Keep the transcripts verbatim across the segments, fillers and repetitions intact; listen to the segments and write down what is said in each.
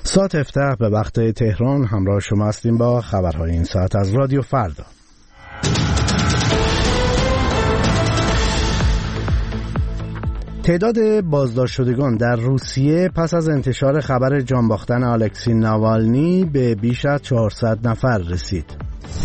ساعت افتح به وقت تهران همراه شما هستیم با خبرهای این ساعت از رادیو فردا. تعداد بازداشت شدگان در روسیه پس از انتشار خبر جان باختن الکسی ناوالنی به بیش از چهارصد نفر رسید.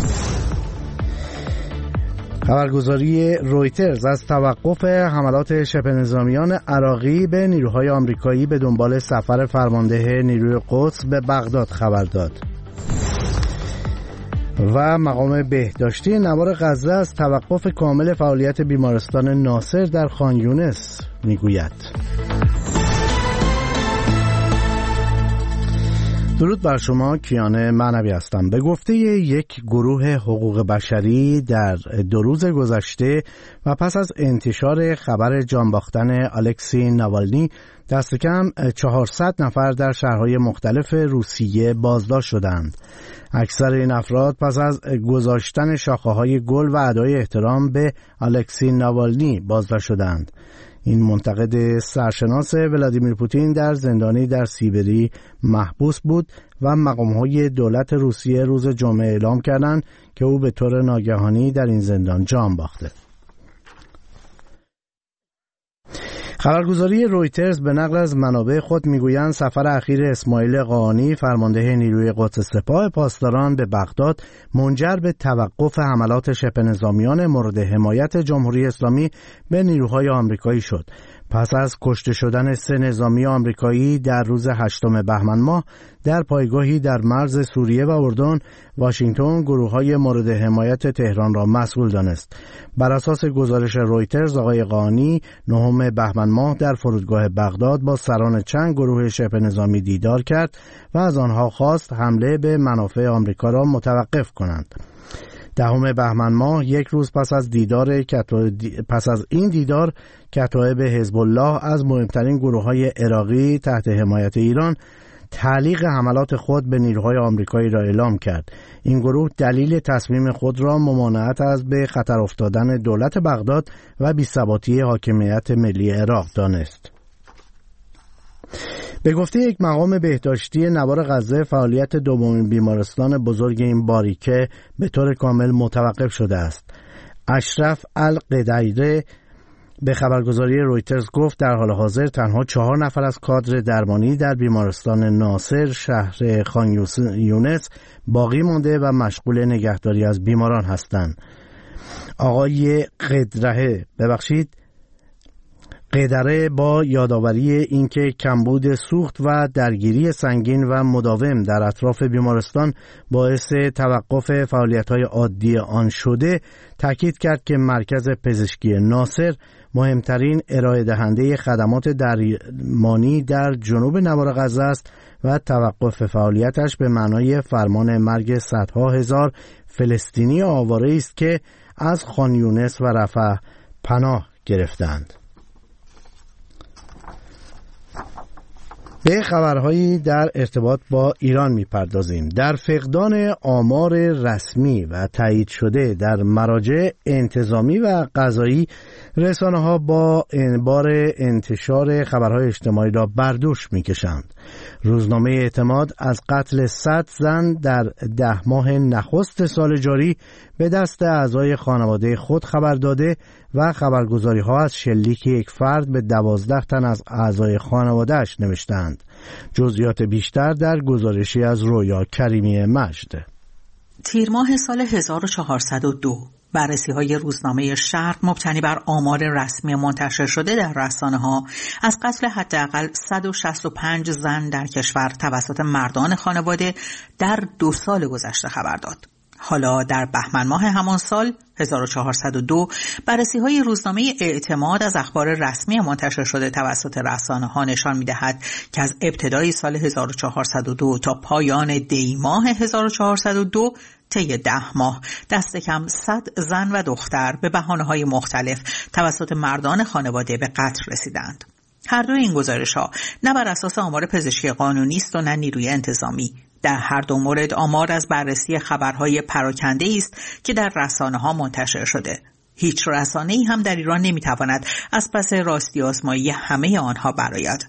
خبرگزاری رویترز از توقف حملات شبه نظامیان عراقی به نیروهای آمریکایی به دنبال سفر فرمانده نیروی قدس به بغداد خبر داد. و مقام بهداشتی نوار غزه از توقف کامل فعالیت بیمارستان ناصر در خان یونس میگوید. درود بر شما، کیان معنوی هستم. به گفته یک گروه حقوق بشری در دو روز گذشته و پس از انتشار خبر جان باختن الکسی ناوالنی دست کم چهارصد نفر در شهرهای مختلف روسیه بازداشت شدند. اکثر این افراد پس از گذاشتن شاخه‌های گل و ادای احترام به الکسی ناوالنی بازداشت شدند. این منتقد سرشناس ولادیمیر پوتین در زندانی در سیبری محبوس بود و مقام‌های دولت روسیه روز جمعه اعلام کردند که او به طور ناگهانی در این زندان جان باخته. خبرگزاری رویترز به نقل از منابع خود میگویند سفر اخیر اسماعیل قاآنی فرمانده نیروی قدس سپاه پاسداران به بغداد منجر به توقف حملات شبه نظامیان مورد حمایت جمهوری اسلامی به نیروهای آمریکایی شد. پس از کشته شدن سه نظامی آمریکایی در روز هشتم بهمن ماه در پایگاهی در مرز سوریه و اردن، واشنگتن گروه‌های مورد حمایت تهران را مسئول دانست. بر اساس گزارش رویترز، آقای قاآنی نهم بهمن ماه در فرودگاه بغداد با سران چند گروه شبه نظامی دیدار کرد و از آنها خواست حمله به منافع آمریکا را متوقف کنند. دهم بهمن ماه، یک روز پس از دیدار پس از این دیدار، کتایب حزب الله از مهمترین گروه‌های عراقی تحت حمایت ایران تعلیق حملات خود به نیروهای آمریکایی را اعلام کرد. این گروه دلیل تصمیم خود را ممانعت از به خطر افتادن دولت بغداد و بی‌ثباتی حاکمیت ملی عراق دانست. به گفته یک مقام بهداشتی نوار غزه، فعالیت دومین بیمارستان بزرگ این باریکه به طور کامل متوقف شده است. اشرف القدیره به خبرگزاری رویترز گفت در حال حاضر تنها چهار نفر از کادر درمانی در بیمارستان ناصر شهر خان یونس باقی مانده و مشغول نگهداری از بیماران هستند. آقای قدره ببخشید قدره با یادآوری اینکه کمبود سوخت و درگیری سنگین و مداوم در اطراف بیمارستان باعث توقف فعالیت‌های عادی آن شده، تاکید کرد که مرکز پزشکی ناصر مهمترین ارائه دهنده خدمات درمانی در جنوب نوار غزه است و توقف فعالیتش به معنای فرمان مرگ صدها هزار فلسطینی آواره است که از خان یونس و رفح پناه گرفتند. به خبرهایی در ارتباط با ایران میپردازیم. در فقدان آمار رسمی و تایید شده در مراجع انتظامی و قضایی، رسانه‌ها با بار انتشار خبرهای اجتماعی را بردوش میکشند. روزنامه اعتماد از قتل صد زن در ده ماه نخست سال جاری به دست اعضای خانواده خود خبر داده و خبرگزاری‌ها از شلیک یک فرد به دوازده تن از اعضای خانواده‌اش نوشتند. جزئیات بیشتر در گزارشی از رویا کریمی مجد. تیر ماه سال هزار و چهارصد و دو بررسی‌های روزنامه شرق مبتنی بر آمار رسمی منتشر شده در رسانه‌ها از قتل حداقل صد و شصت و پنج زن در کشور توسط مردان خانواده در دو سال گذشته خبر داد. حالا در بهمن ماه همان سال هزار و چهارصد و دو بررسی‌های روزنامه اعتماد از اخبار رسمی منتشر شده توسط رسانه‌ها نشان می‌دهد که از ابتدای سال هزار و چهارصد و دو تا پایان دی ماه هزار و چهارصد و دو طی ده ماه دست کم صد زن و دختر به بهانه‌های مختلف توسط مردان خانواده به قتل رسیدند. هر دو این گزارش‌ها نه بر اساس آمار پزشکی قانونی است و نه نیروی انتظامی. در هر دو مورد آمار از بررسی خبرهای پراکنده است که در رسانه‌ها منتشر شده. هیچ رسانه‌ای هم در ایران نمی‌تواند از پس راستی آزمایی همه آنها برآید.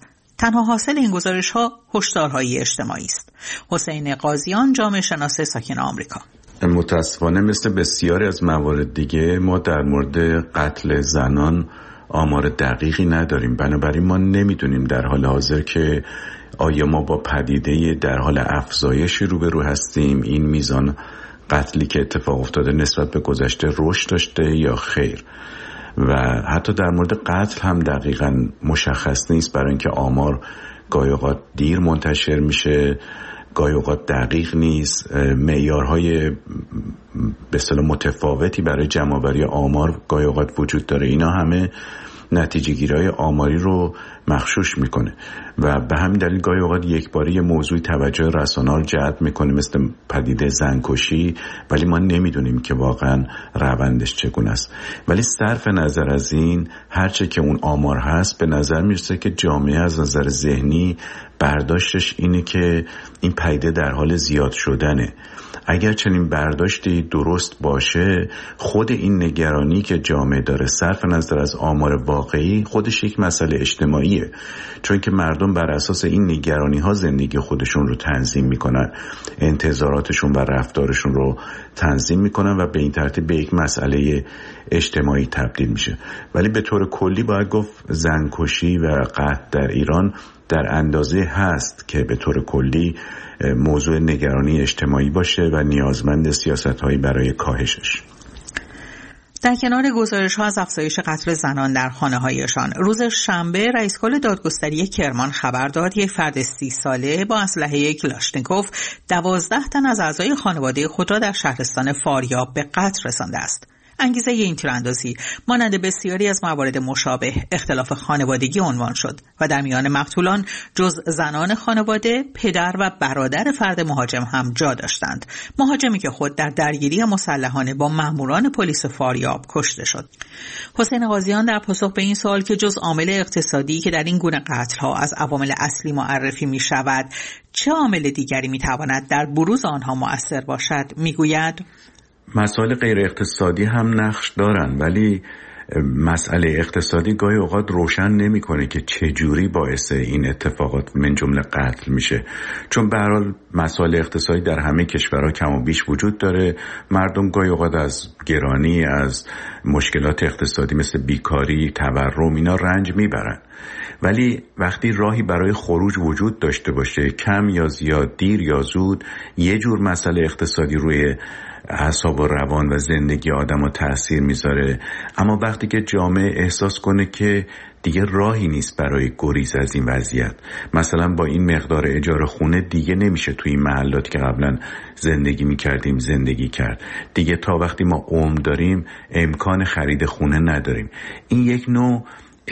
تنها حاصل این گزارش‌ها هشدارهای اجتماعی است. حسین قاضیان، جامعه شناس ساکن آمریکا: متاسفانه مثل بسیاری از موارد دیگه ما در مورد قتل زنان آمار دقیقی نداریم، بنابراین ما نمیدونیم در حال حاضر که آیا ما با پدیده در حال افزایش روبرو هستیم، این میزان قتلی که اتفاق افتاده نسبت به گذشته رشد داشته یا خیر. و حتی در مورد قتل هم دقیقاً مشخص نیست، برای اینکه آمار گاهی اوقات دیر منتشر میشه، گاهی اوقات دقیق نیست، معیارهای به اصطلاح متفاوتی برای جمع‌آوری آمار گاهی اوقات وجود داره. اینا همه نتیجه گیری‌های آماری رو مغشوش میکنه و به همین دلیل گاهی اوقات یک باری موضوعی توجه رسانه‌ها رو جلب میکنه مثل پدیده زنکشی، ولی ما نمیدونیم که واقعا روندش چگونه است. ولی صرف نظر از این، هرچه که اون آمار هست، به نظر میرسه که جامعه از نظر ذهنی برداشتش اینه که این پدیده در حال زیاد شدنه. اگر چنین برداشتی درست باشه، خود این نگرانی که جامعه داره صرف نظر از آمار واقعی خودش یک مسئله اجتماعیه، چون که مردم بر اساس این نگرانی ها زندگی خودشون رو تنظیم میکنن، انتظاراتشون و رفتارشون رو تنظیم میکنن و به این ترتیب به یک مسئله اجتماعی تبدیل میشه. ولی به طور کلی باید گفت زنکشی و قتل در ایران در اندازه هست که به طور کلی موضوع نگرانی اجتماعی باشه و نیازمند سیاست‌هایی برای کاهشش. در کنار گزارش‌ها از افزایش قتل زنان در خانه‌هایشان، روز شنبه رئیس کل دادگستری کرمان خبر داد یک فرد سی ساله با اسلحه کلاشنیکوف دوازده تن از اعضای خانواده خود را در شهرستان فاریاب به قتل رسانده است. انگیزه این تیراندازی مانند بسیاری از موارد مشابه اختلاف خانوادگی عنوان شد و در میان مقتولان جز زنان خانواده، پدر و برادر فرد مهاجم هم جا داشتند. مهاجمی که خود در درگیری مسلحانه با ماموران پلیس فاریاب کشته شد. حسین قاضیان در پاسخ به این سوال که جز عامل اقتصادی که در این گونه قتل‌ها از عوامل اصلی معرفی می شود، چه عامل دیگری می تواند در بروز آنها مؤثر باشد، می گوید مسائل غیر اقتصادی هم نقش دارن، ولی مسئله اقتصادی گاهی اوقات روشن نمی‌کنه که چه جوری باعث این اتفاقات من جمله قتل میشه، چون به هر حال مسائل اقتصادی در همه کشورها کم و بیش وجود داره. مردم گاهی اوقات از گرانی، از مشکلات اقتصادی مثل بیکاری، تورم اینا رنج میبرن، ولی وقتی راهی برای خروج وجود داشته باشه، کم یا زیاد، دیر یا زود، یه جور مسئله اقتصادی روی اعصاب و روان و زندگی آدم ها تأثیر میذاره. اما وقتی که جامعه احساس کنه که دیگه راهی نیست برای گریز از این وضعیت، مثلا با این مقدار اجاره خونه دیگه نمیشه توی این محلاتی که قبلا زندگی میکردیم زندگی کرد، دیگه تا وقتی ما عمر داریم امکان خرید خونه نداریم، این یک نوع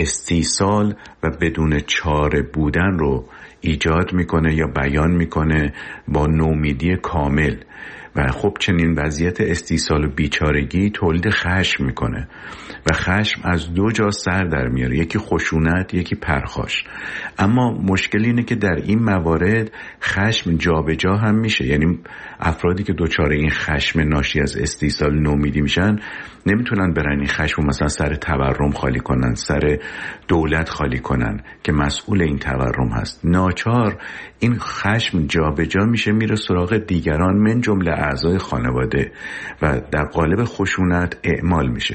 استیصال و بدون چاره بودن رو ایجاد میکنه یا بیان میکنه با نومیدی کامل. و خب چنین وضعیت استیصال و بیچارگی تولید خشم میکنه و خشم از دو جا سر در میاره، یکی خشونت، یکی پرخاش. اما مشکل اینه که در این موارد خشم جابجا هم میشه، یعنی افرادی که دچار این خشم ناشی از استیصال نومیدی میشن نمیتونن برن این خشم مثلا سر تورم خالی کنن، سر دولت خالی کنن که مسئول این تورم هست. ناچار این خشم جابجا میشه، میره سراغ دیگران من جمله اعضای خانواده و در قالب خشونت اعمال میشه.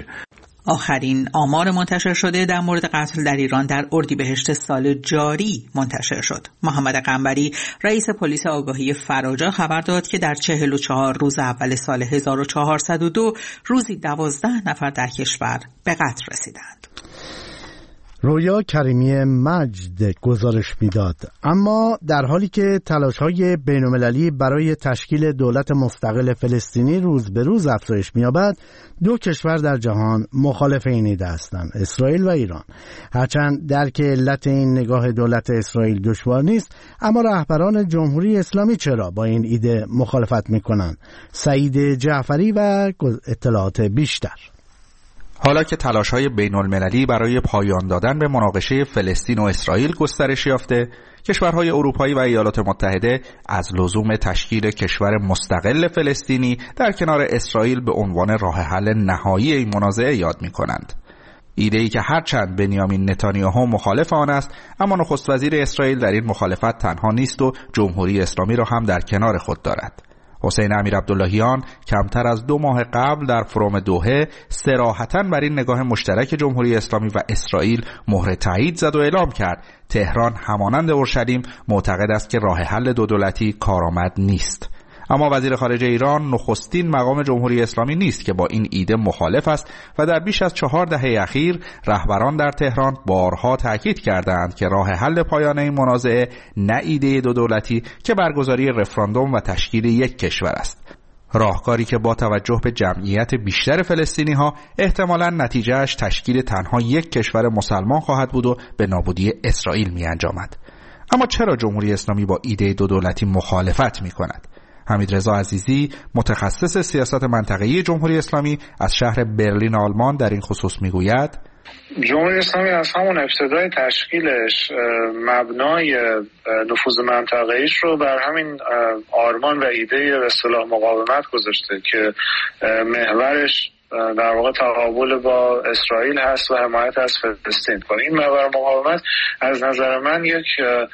آخرین آمار منتشر شده در مورد قتل در ایران در اردیبهشت سال جاری منتشر شد. محمد قنبری، رئیس پلیس آگاهی فراجا خبر داد که در چهل و چهار روز اول سال هزار و چهارصد و دو روزی دوازده نفر در کشور به قتل رسیدند. رویا کریمی مجد گزارش میداد. اما در حالی که تلاش‌های بین‌المللی برای تشکیل دولت مستقل فلسطینی روز به روز افزایش می‌یابد، دو کشور در جهان مخالف این ایده هستند، اسرائیل و ایران. هرچند درک علت این نگاه دولت اسرائیل دشوار نیست، اما رهبران جمهوری اسلامی چرا با این ایده مخالفت می‌کنند؟ سعید جعفری و اطلاعات بیشتر. حالا که تلاش‌های بین‌المللی برای پایان دادن به مناقشه فلسطین و اسرائیل گسترش یافته، کشورهای اروپایی و ایالات متحده از لزوم تشکیل کشور مستقل فلسطینی در کنار اسرائیل به عنوان راه حل نهایی این منازعه یاد می‌کنند. ایده‌ای که هرچند بنیامین نتانیاهو مخالف آن است، اما نخست وزیر اسرائیل در این مخالفت تنها نیست و جمهوری اسلامی را هم در کنار خود دارد. حسین امیرعبداللهیان کمتر از دو ماه قبل در فروم دوحه صراحتاً بر این نگاه مشترک جمهوری اسلامی و اسرائیل مهر تایید زد و اعلام کرد تهران همانند اورشلیم معتقد است که راه حل دو دولتی کارآمد نیست. اما وزیر خارجه ایران نخستین مقام جمهوری اسلامی نیست که با این ایده مخالف است و در بیش از چهار دهه اخیر رهبران در تهران بارها تاکید کردند که راه حل پایان این منازعه نه ایده دو دولتی که برگزاری رفراندوم و تشکیل یک کشور است. راهکاری که با توجه به جمعیت بیشتر فلسطینی ها احتمالاً نتیجهش تشکیل تنها یک کشور مسلمان خواهد بود و به نابودی اسرائیل می انجامد. اما چرا جمهوری اسلامی با ایده دو دولتی مخالفت می کند؟ حمیدرضا عزیزی متخصص سیاست منطقه‌ای جمهوری اسلامی از شهر برلین آلمان در این خصوص میگوید جمهوری اسلامی از همون ابتدای تشکیلش مبنای نفوذ منطقه‌ایش رو بر همین آرمان و ایده به اصطلاح مقاومت گذاشته که محورش در واقع تقابل با اسرائیل هست و حمایت از فلسطین. این محور مقاومت از نظر من یک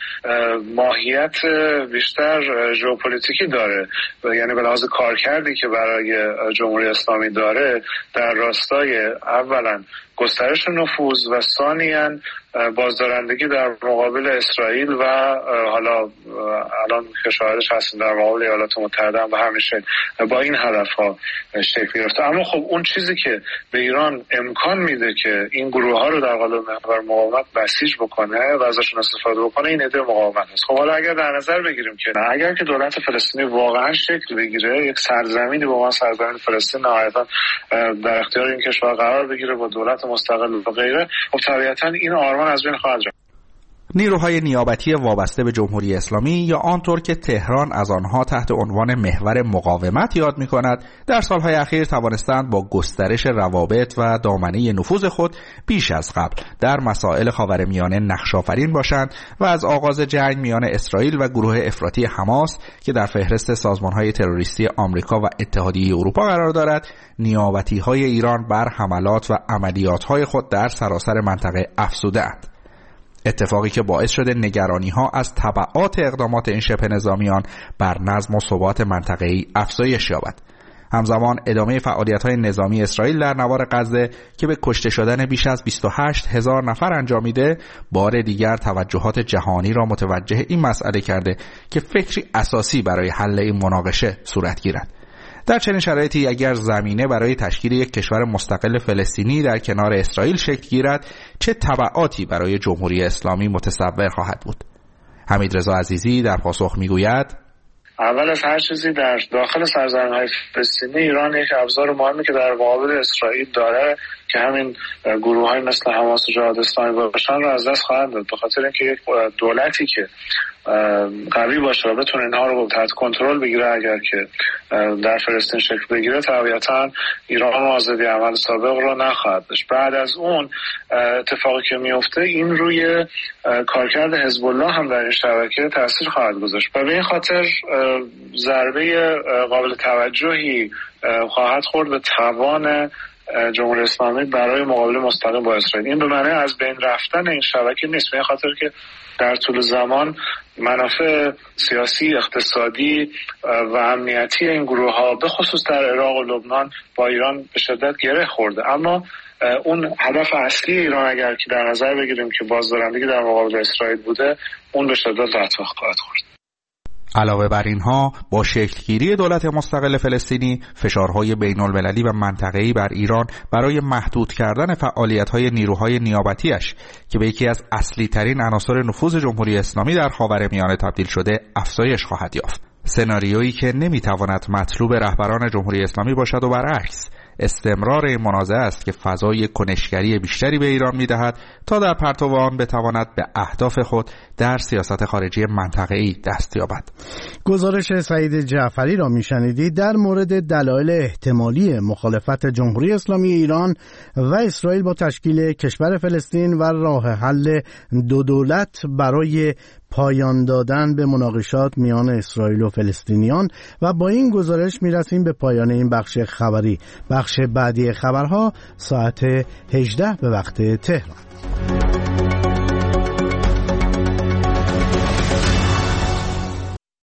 ماهیت بیشتر ژئوپلیتیکی داره، یعنی به لحاظ کارکردی که برای جمهوری اسلامی داره در راستای اولا گسترش نفوذ و ثانیاً بازدارندگی در مقابل اسرائیل و حالا الان که شاهدش هستیم در مقابل ایالات متحده و همیشه با این هدفها شکل گرفته. اما خب اون چیزی که به ایران امکان میده که این گروه ها رو در قالب محور مقاومت بسیج بکنه و ازشون استفاده بکنه این ایده مقاومت است. خب حالا اگر در نظر بگیریم که نه، اگر که دولت فلسطینی واقعا شکل بگیره، یک سرزمینی به عنوان سرزمین فلسطین نهایتا در اختیار این کشور قرار بگیره با دولت مستقل و غیره، خب طبیعتا این آرمان از بین خواهد رفت. نیروهای نیابتی وابسته به جمهوری اسلامی یا آنطور که تهران از آنها تحت عنوان محور مقاومت یاد می‌کند، در سالهای اخیر توانستند با گسترش روابط و دامنه نفوذ خود بیش از قبل در مسائل خاورمیانه نقش‌آفرین باشند و از آغاز جنگ میان اسرائیل و گروه افراطی حماس که در فهرست سازمان‌های تروریستی آمریکا و اتحادیه اروپا قرار دارد، نیابتی‌های ایران بر حملات و عملیات‌های خود در سراسر منطقه افزوده‌اند. اتفاقی که باعث شده نگرانی‌ها از تبعات اقدامات این شبه نظامیان بر نظم و ثبات منطقه‌ای افزایش یابد. همزمان ادامه فعالیت‌های نظامی اسرائیل در نوار غزه که به کشته شدن بیش از بیست و هشت هزار نفر انجامیده، بار دیگر توجهات جهانی را متوجه این مسئله کرده که فکری اساسی برای حل این مناقشه صورت گیرد. در چنین شرایطی اگر زمینه برای تشکیل یک کشور مستقل فلسطینی در کنار اسرائیل شکل گیرد، چه تبعاتی برای جمهوری اسلامی متصور خواهد بود؟ حمیدرضا عزیزی در پاسخ میگوید اول از هر چیزی در داخل سرزمین‌های فلسطینی ایران یک ابزار مهمی که در مقابل اسرائیل داره که همین گروه‌های مثل حماس و جهاد اسلامی باشن رو از دست خواهد داد، به خاطر اینکه یک دولتی که قوی باشه و بتونه اینها رو تحت کنترل بگیره اگر که در فلسطین شکل بگیره، طبیعتاً ایران آزادی عمل سابق رو نخواهد داشت. بعد از اون اتفاقی که میفته این روی کارکرد حزب الله هم در این شبکه تاثیر خواهد گذاشت و به این خاطر ضربه قابل توجهی خواهد خورد به توان جمهوری اسلامی برای مقابله مستقیم با اسرائیل. این به معنی از بین رفتن این شبکه نیست، به این خاطر که در طول زمان منافع سیاسی، اقتصادی و امنیتی این گروه ها به خصوص در عراق و لبنان با ایران به شدت گره خورده. اما اون هدف اصلی ایران اگر که در نظر بگیریم که بازدارندگی در مقابل اسرائیل بوده، اون به شدت ضعف خواهد خورد. علاوه بر اینها، با شکلگیری دولت مستقل فلسطینی، فشارهای بین‌المللی و منطقه‌ای بر ایران برای محدود کردن فعالیت‌های نیروهای نیابتیش که به یکی از اصلی ترین عناصر نفوذ جمهوری اسلامی در خاورمیانه تبدیل شده، افزایش خواهد یافت. سناریویی که نمی‌تواند مطلوب رهبران جمهوری اسلامی باشد و برعکس، استمرار این منازعه است که فضای کنشگری بیشتری به ایران می‌دهد تا در پرتو آن بتواند به اهداف خود در سیاست خارجی منطقه‌ای دست یابد. گزارش سعید جعفری را می‌شنیدید در مورد دلایل احتمالی مخالفت جمهوری اسلامی ایران و اسرائیل با تشکیل کشور فلسطین و راه حل دو دولت برای پایان دادن به مناقشات میان اسرائیل و فلسطینیان. و با این گزارش میرسیم به پایان این بخش خبری. بخش بعدی خبرها ساعت هجده به وقت تهران.